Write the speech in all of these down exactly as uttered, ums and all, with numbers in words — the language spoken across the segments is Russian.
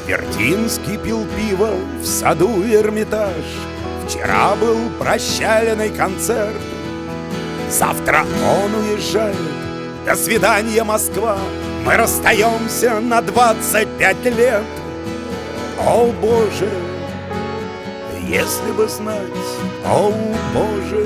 Вертинский пил пиво в саду Эрмитаж. Вчера был прощальный концерт. Завтра он уезжает. До свидания, Москва. Мы расстаемся на двадцать пять лет. О, Боже, если бы знать, о, Боже.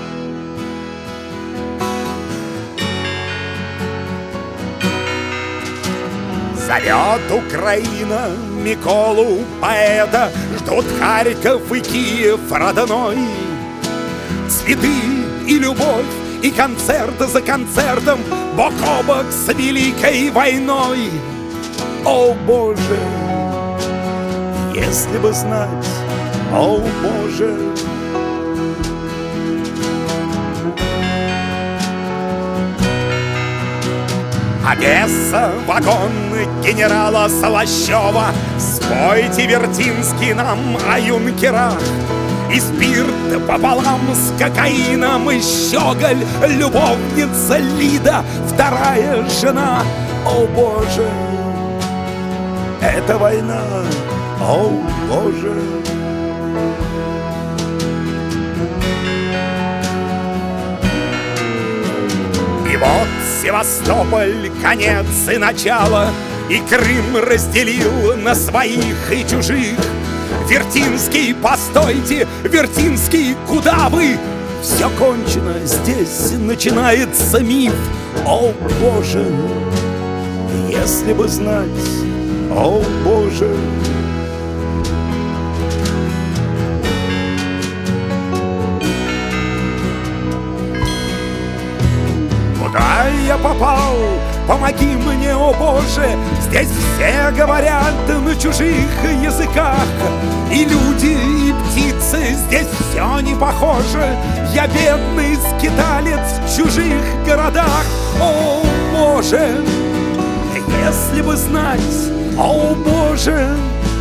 Зовет Украина Миколу поэта, ждут Харьков и Киев родной. Цветы и любовь, и концерт за концертом, бок о бок с Великой войной. О, Боже, если бы знать, о, Боже. Одесса, вагон генерала Слащева. Спойте, Вертинский, нам о юнкерах. И спирт пополам с кокаином, и щеголь, любовница Лида, вторая жена. О, Боже, это война, о, Боже. И вот Севастополь, конец и начало, и Крым разделил на своих и чужих. Вертинский, постойте, Вертинский, куда вы? Все кончено, здесь начинается миф. О, Боже, если бы знать, о, Боже. Куда я попал? Помоги мне, о Боже. Здесь все говорят на чужих языках. И люди, и птицы, здесь все не похоже. Я бедный скиталец в чужих городах. О, Боже, если бы знать, о, Боже.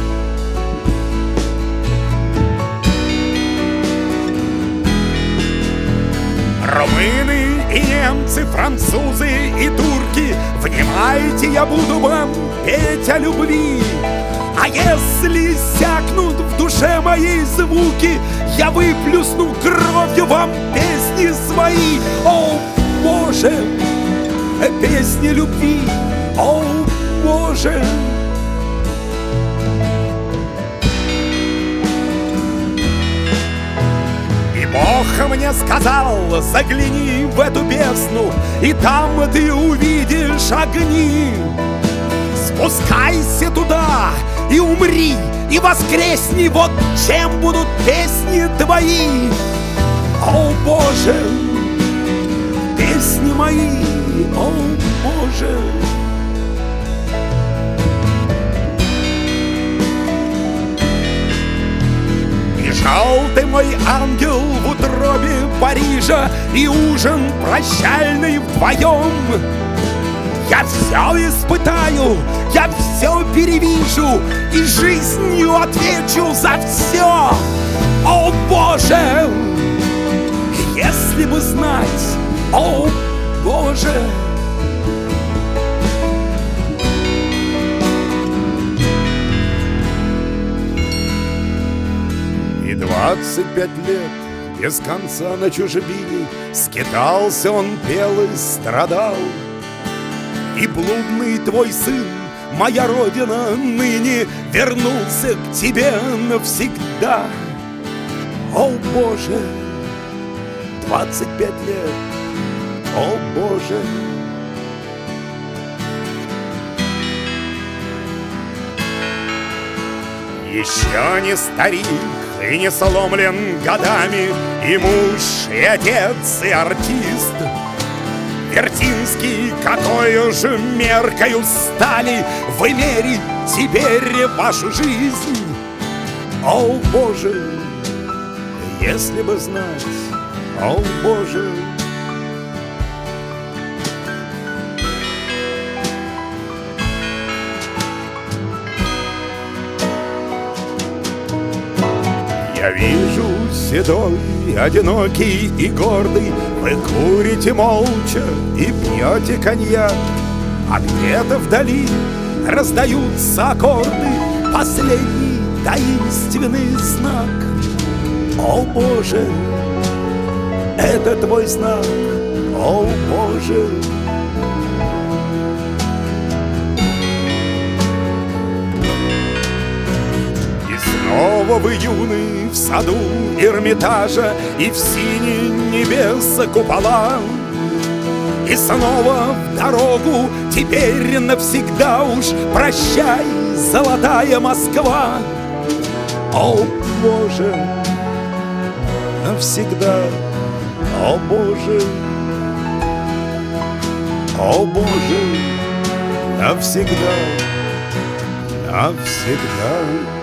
Румыны и немцы, французы и турки, внимайте, я буду вам петь о любви. А если сякнут в душе моей звуки, я выплюсну кровью вам песни свои. О, Боже, песни любви, о, Боже. Бог мне сказал, загляни в эту бездну, и там ты увидишь огни. Спускайся туда и умри, и воскресни, вот чем будут песни твои. О, Боже, песни мои, о, Боже. Желтый мой ангел в утробе Парижа, и ужин прощальный вдвоем. Я все испытаю, я все перевижу, и жизнью отвечу за все. О, Боже, если бы знать, о, Боже. Двадцать пять лет без конца на чужбине скитался он, пел и страдал. И блудный твой сын, моя родина, ныне вернулся к тебе навсегда. О, Боже, двадцать пять лет, о, Боже. Еще не старик и не сломлен годами, и муж, и отец, и артист. Вертинский, какой же меркою стали вы мерить теперь вашу жизнь. О, Боже, если бы знать, о, Боже. Я вижу седой, одинокий и гордый, вы курите молча и пьете коньяк, а где-то вдали раздаются аккорды последний таинственный знак. О Боже, это твой знак, о Боже. И снова вы юны в саду Эрмитажа, и в синие небеса купола. И снова в дорогу, теперь навсегда уж прощай, золотая Москва. О Боже, навсегда, о Боже, о Боже, навсегда, навсегда.